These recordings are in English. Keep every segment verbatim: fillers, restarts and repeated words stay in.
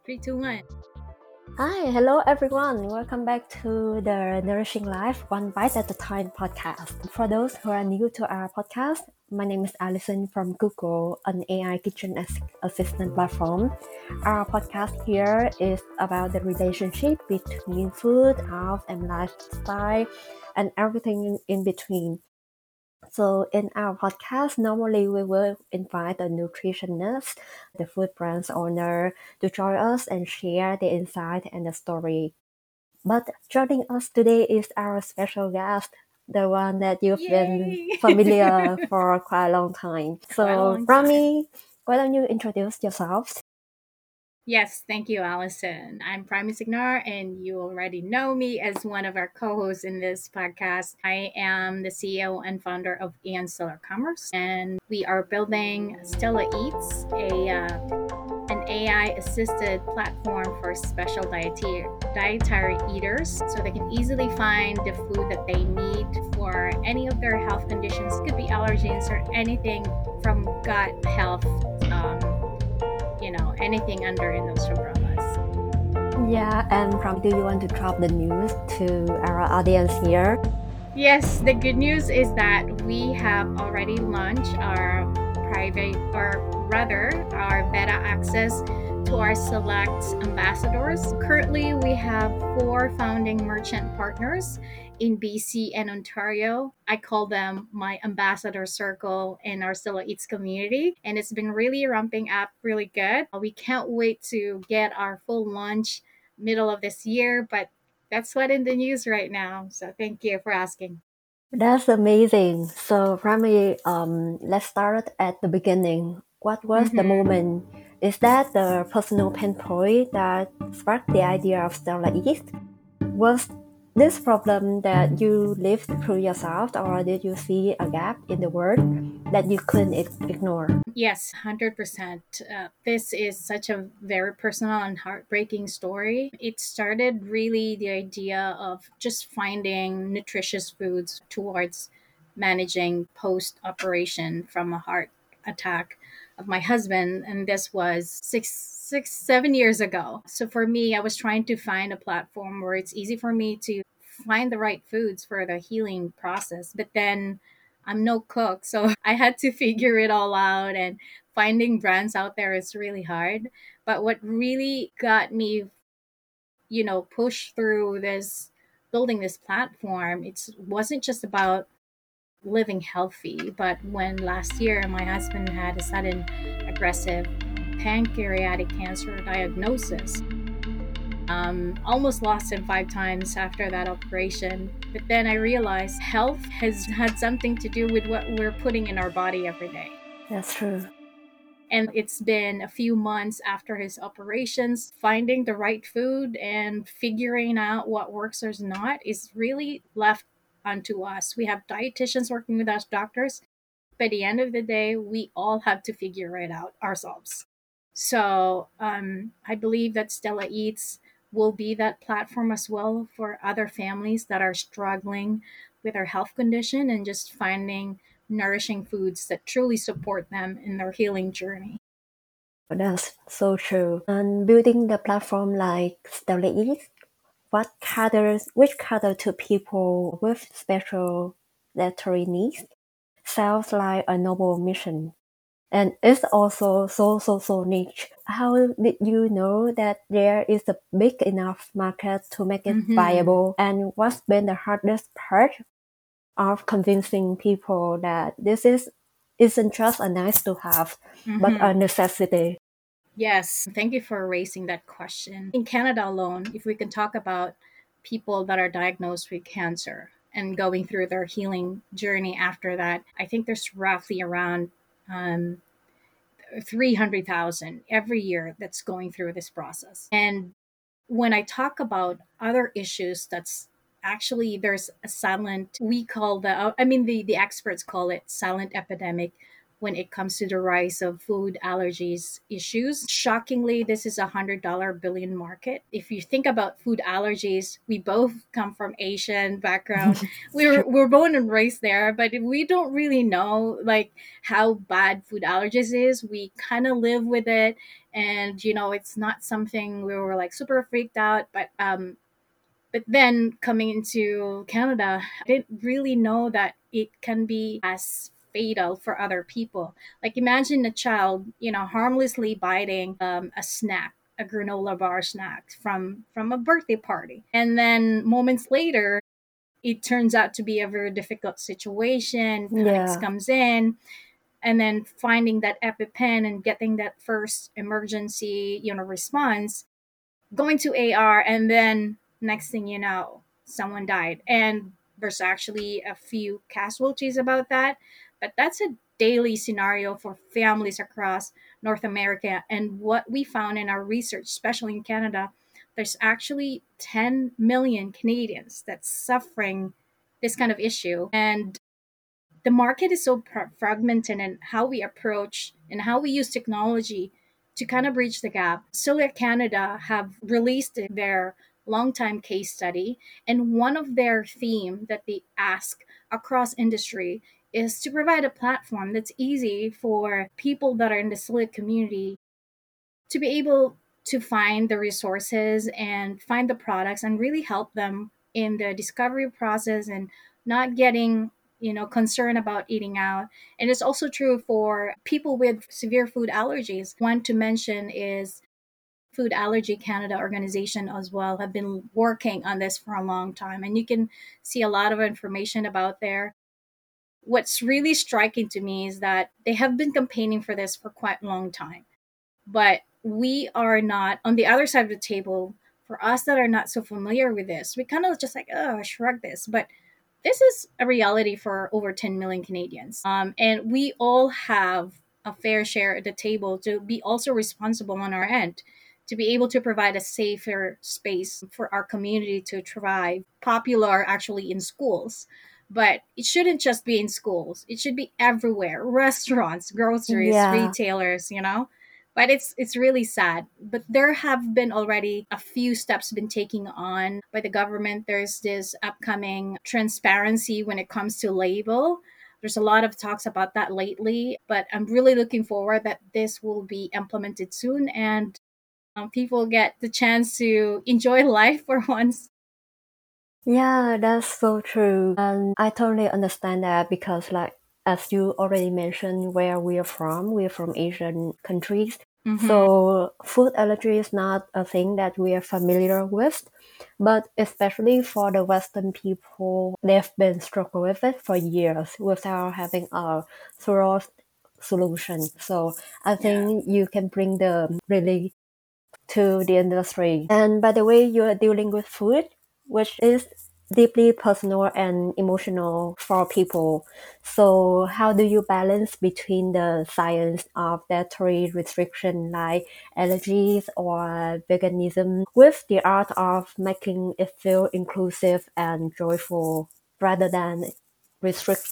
Three, two, one. Hi, hello everyone. Welcome back to the Nourishing Life One Bite at a Time podcast. For those who are new to our podcast, my name is Alison from Google, an A I kitchen ass- assistant platform. Our podcast here is about the relationship between food, health, and lifestyle, and everything in between. So in our podcast, normally we will invite a nutritionist, the food brand's owner, to join us and share the insight and the story. But joining us today is our special guest, the one that you've been Yay! familiar for quite a long time. Quite a So long time. Rami, why don't you introduce yourself? Yes, thank you, Allison. I'm Prime Signar, and you already know me as one of our co-hosts in this podcast. I am the C E O and founder of Aeon Stellar Commerce, and we are building Stella Eats, a uh, an A I-assisted platform for special dietary dietary eaters, so they can easily find the food that they need for any of their health conditions. It could be allergens or anything from gut health. Um, you know, anything under in those umbrellas. Yeah, and Ram, do you want to drop the news to our audience here? Yes, the good news is that we have already launched our private, or rather, our beta access to our select ambassadors. Currently, we have four founding merchant partners in B C and Ontario. I call them my ambassador circle in our Stella Eats community, and it's been really ramping up really good. We can't wait to get our full launch middle of this year, but that's what in the news right now. So thank you for asking. That's amazing. So Rami, um, let's start at the beginning. What was the Mm-hmm. moment? Is that the personal pain point that sparked the idea of Stella East? Was this problem that you lived through yourself, or did you see a gap in the world that you couldn't ig- ignore? Yes, one hundred percent. Uh, this is such a very personal and heartbreaking story. It started really the idea of just finding nutritious foods towards managing post operation from a heart attack of my husband. And this was six, six, seven years ago. So for me, I was trying to find a platform where it's easy for me to find the right foods for the healing process. But then I'm no cook, so I had to figure it all out, and finding brands out there is really hard. But what really got me, you know, pushed through this building this platform, it wasn't just about living healthy, but when last year my husband had a sudden aggressive pancreatic cancer diagnosis, um, almost lost him five times after that operation. But then I realized health has had something to do with what we're putting in our body every day. That's true. And it's been a few months after his operations. Finding the right food and figuring out what works or not is really left unto us. We have dietitians working with us, doctors. By the end of the day, we all have to figure it out ourselves. So um, I believe that Stella Eats will be that platform as well for other families that are struggling with their health condition and just finding nourishing foods that truly support them in their healing journey. That's so true. And building the platform like Stella Eats, what caters, which cater to people with special dietary needs, sounds like a noble mission. And it's also so, so, so niche. How did you know that there is a big enough market to make it Mm-hmm. viable? And what's been the hardest part of convincing people that this is isn't just a nice to have, but a Mm-hmm. necessity? Yes, thank you for raising that question. In Canada alone, if we can talk about people that are diagnosed with cancer and going through their healing journey after that, I think there's roughly around um, three hundred thousand every year that's going through this process. And when I talk about other issues, that's actually there's a silent, we call the, I mean, the, the experts call it silent epidemic when it comes to the rise of food allergies issues. Shockingly, this is a hundred dollar billion market. If you think about food allergies, we both come from Asian background. We It's true. were we're born and raised there, but we don't really know like how bad food allergies is. We kind of live with it, And you know, it's not something we were like super freaked out, but um but then coming into Canada, I didn't really know that it can be as fatal for other people. Like imagine a child, you know, harmlessly biting um, a snack, a granola bar snack from from a birthday party, and then moments later, it turns out to be a very difficult situation. Panics Yeah. comes in, and then finding that EpiPen and getting that first emergency, you know, response, going to A R, and then next thing you know, someone died. And there's actually a few casualties about that, but that's a daily scenario for families across North America. And what we found in our research, especially in Canada, there's actually ten million Canadians that's suffering this kind of issue. And the market is so pra- fragmented, and how we approach and how we use technology to kind of bridge the gap. Celiac Canada have released their long time case study, and one of their theme that they ask across industry is to provide a platform that's easy for people that are in the celiac community to be able to find the resources and find the products and really help them in the discovery process and not getting, you know, concerned about eating out. And it's also true for people with severe food allergies. One to mention is Food Allergy Canada organization as well have been working on this for a long time, and you can see a lot of information about there. What's really striking to me is that they have been campaigning for this for quite a long time, but we are not on the other side of the table. For us that are not so familiar with this, we kind of just like, oh, shrug this, but this is a reality for over ten million Canadians, um, and we all have a fair share at the table to be also responsible on our end to be able to provide a safer space for our community to thrive. Popular actually in schools, but it shouldn't just be in schools, it should be everywhere: restaurants, groceries, Yeah. retailers, you know. But it's it's really sad, but there have been already a few steps been taken on by the government. There's this upcoming transparency when it comes to label. There's a lot of talks about that lately, but I'm really looking forward that this will be implemented soon, and um, people get the chance to enjoy life for once. Yeah, that's so true. And I totally understand that because, like, as you already mentioned, where we are from, we're from Asian countries. Mm-hmm. So, food allergy is not a thing that we are familiar with. But especially for the Western people, they've been struggling with it for years without having a thorough solution. So, I Yeah. think you can bring the relief to the industry. And by the way, you're dealing with food, which is deeply personal and emotional for people. So how do you balance between the science of dietary restriction like allergies or veganism with the art of making it feel inclusive and joyful rather than restrict?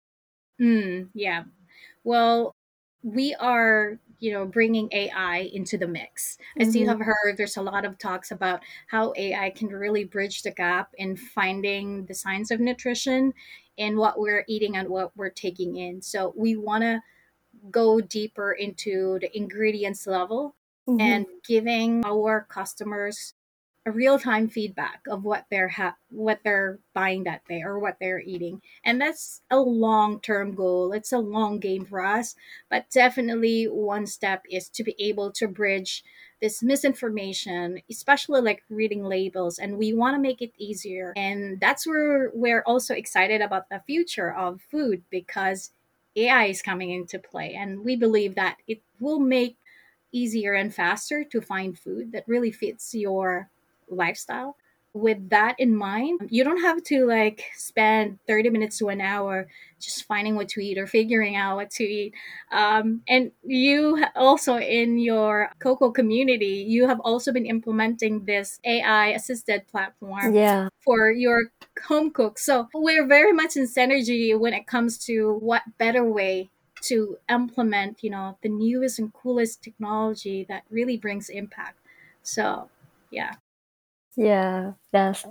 Mm, yeah. Well, we are, you know, bringing A I into the mix. As you Mm-hmm. have heard, there's a lot of talks about how A I can really bridge the gap in finding the science of nutrition and what we're eating and what we're taking in. So we want to go deeper into the ingredients level Mm-hmm. and giving our customers a real-time feedback of what they're ha- what they're buying that day or what they're eating. And that's a long-term goal, it's a long game for us, but definitely one step is to be able to bridge this misinformation, especially like reading labels, and we want to make it easier. And that's where we're also excited about the future of food, because A I is coming into play, and we believe that it will make easier and faster to find food that really fits your lifestyle. With that in mind, you don't have to like spend thirty minutes to an hour just finding what to eat or figuring out what to eat. Um, and you ha- also in your Coco community, you have also been implementing this A I assisted platform Yeah. for your home cook. So we're very much in synergy when it comes to what better way to implement, you know, the newest and coolest technology that really brings impact. So, yeah. Yeah. That's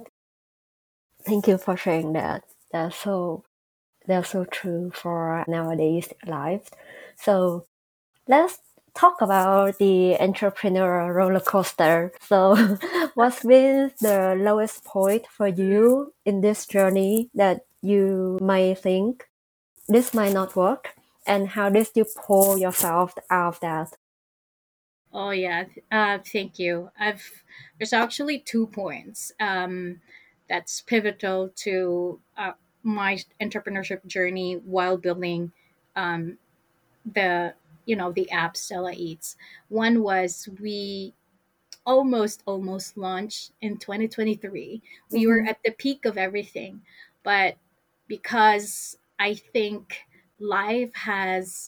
thank you for sharing that. That's so That's so true for nowadays life. So let's talk about the entrepreneur roller coaster. So, what's been the lowest point for you in this journey that you may think this might not work? And how did you pull yourself out of that? Oh yeah, th- uh, thank you. I've There's actually two points um, that's pivotal to uh, my entrepreneurship journey while building um, the you know the app Stella Eats. One was we almost almost launched in twenty twenty-three. We were Mm-hmm. at the peak of everything, but because I think life has,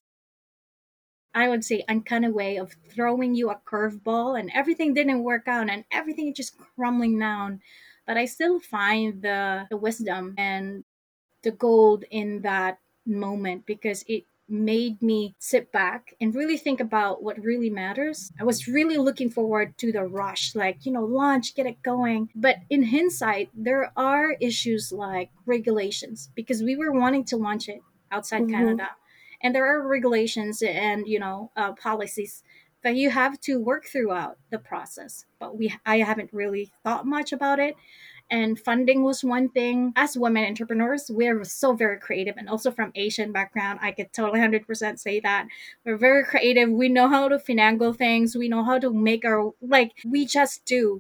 I would say, uncanny way of throwing you a curveball, and everything didn't work out and everything is just crumbling down. But I still find the, the wisdom and the gold in that moment because it made me sit back and really think about what really matters. I was really looking forward to the rush, like, you know, launch, get it going. But in hindsight, there are issues like regulations because we were wanting to launch it outside Mm-hmm. Canada. And there are regulations and, you know, uh, policies that you have to work throughout the process. But we, I haven't really thought much about it, and funding was one thing. As women entrepreneurs, we're so very creative, and also from Asian background, I could totally one hundred percent say that we're very creative. We know how to finagle things. We know how to make our, like, we just do.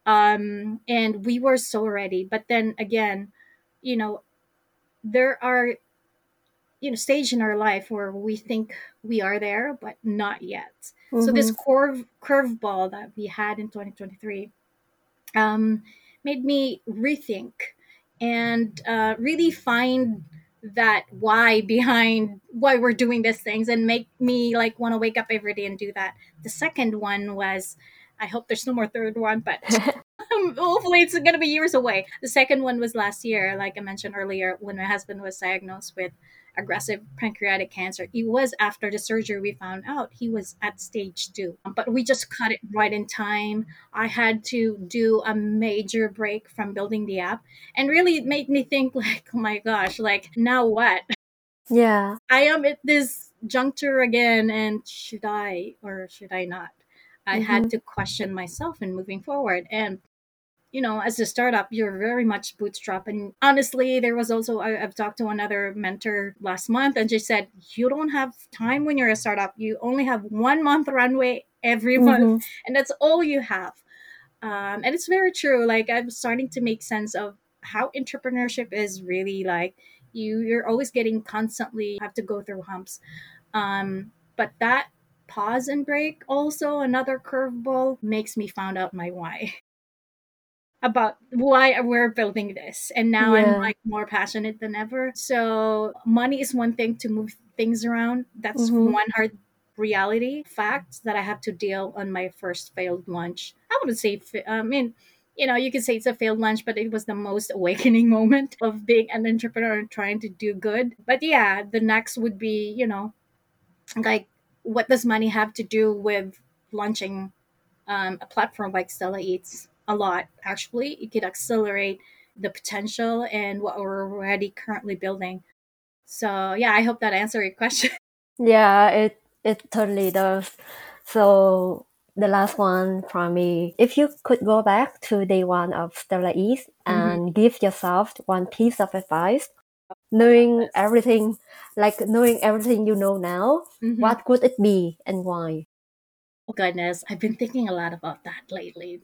Um and we were so ready, but then again, you know there are, you know stage in our life where we think we are there but not yet. So this Mm-hmm. curve curveball that we had in twenty twenty-three um, made me rethink and uh, really find that why behind why we're doing these things and make me like want to wake up every day and do that. The second one was, I hope there's no more third one, but hopefully it's going to be years away. The second one was last year, like I mentioned earlier, when my husband was diagnosed with aggressive pancreatic cancer. It was after the surgery we found out he was at stage two, but we just cut it right in time. I had to do a major break from building the app, and really it made me think like, oh my gosh, like now what? Yeah. I am at this juncture again, and should I or should I not? I Mm-hmm. had to question myself in moving forward. And you know, as a startup, you're very much bootstrap. And honestly, there was also, I, I've talked to another mentor last month, and she said, you don't have time when you're a startup. You only have one month runway every month, Mm-hmm. and that's all you have. Um, and it's very true. Like, I'm starting to make sense of how entrepreneurship is really like. You, you're always getting constantly have to go through humps. Um, but that pause and break, also another curveball, makes me found out my why about why we're building this. And now I'm Yeah. like more passionate than ever. So money is one thing to move things around. That's Mm-hmm. one hard reality fact that I have to deal on my first failed launch. I wouldn't say fa- I mean, you know, you could say it's a failed launch, but it was the most awakening moment of being an entrepreneur and trying to do good. But yeah, the next would be, you know, like, what does money have to do with launching um, a platform like Stella Eats? A lot, actually. It could accelerate the potential and what we're already currently building. So yeah, I hope that answered your question. Yeah, it it totally does. So the last one from me, if you could go back to day one of Stella East hmm and give yourself one piece of advice, knowing everything, like knowing everything you know now, hmm what could it be and why? Oh goodness, I've been thinking a lot about that lately.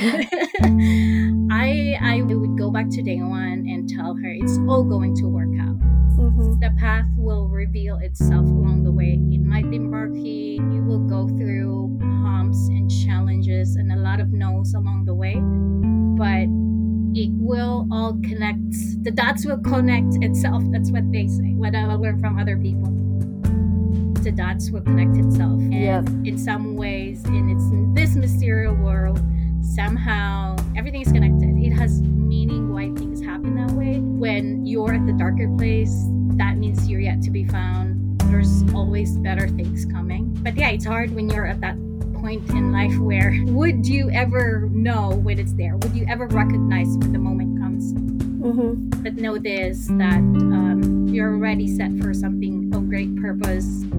I I would go back to day one and tell her it's all going to work out. Mm-hmm. The path will reveal itself along the way. It might be murky. You will go through humps and challenges and a lot of no's along the way, but it will all connect. The dots will connect itself. That's what they say. What I learned from other people. The dots will connect itself. Yep. And in some ways, in its in this mysterious world, somehow everything is connected. It has meaning why things happen that way. When you're at the darker place, that means you're yet to be found. There's always better things coming. But yeah, it's hard when you're at that point in life where would you ever know when it's there? Would you ever recognize when the moment comes? Mm-hmm. But know this, that um, you're already set for something of great purpose.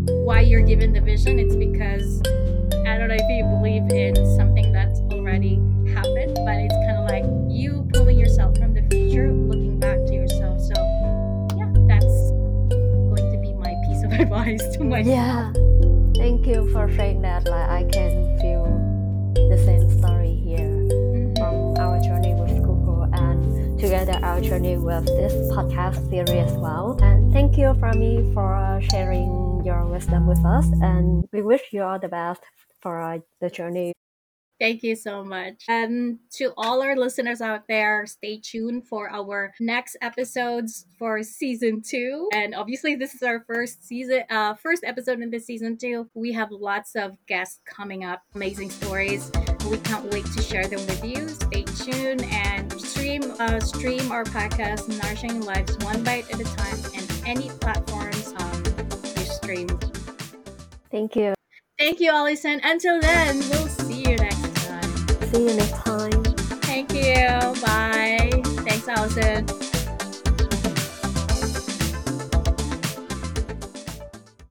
why you're given the vision. It's because, I don't know if you believe in something that's already happened, but it's kind of like you pulling yourself from the future, looking back to yourself. So yeah, that's going to be my piece of advice to myself. Yeah, thank you for sharing that. Like, I can feel the same story here Mhm. from our journey with Google and together our journey with this podcast series as well. And thank you, Fami, for sharing your wisdom with us. And we wish you all the best for uh, the journey. Thank you so much. And to all our listeners out there, stay tuned for our next episodes for season two. And obviously, this is our first season, uh, first episode in this season two. We have lots of guests coming up, amazing stories. We can't wait to share them with you. Stay tuned and stream, uh, stream our podcast, Nourishing Lives One Bite at a Time, and any platforms um, you stream. Thank you. Thank you, Allison. Until then, we'll see you next time. See you next time. Thank you. Bye. Thanks, Allison.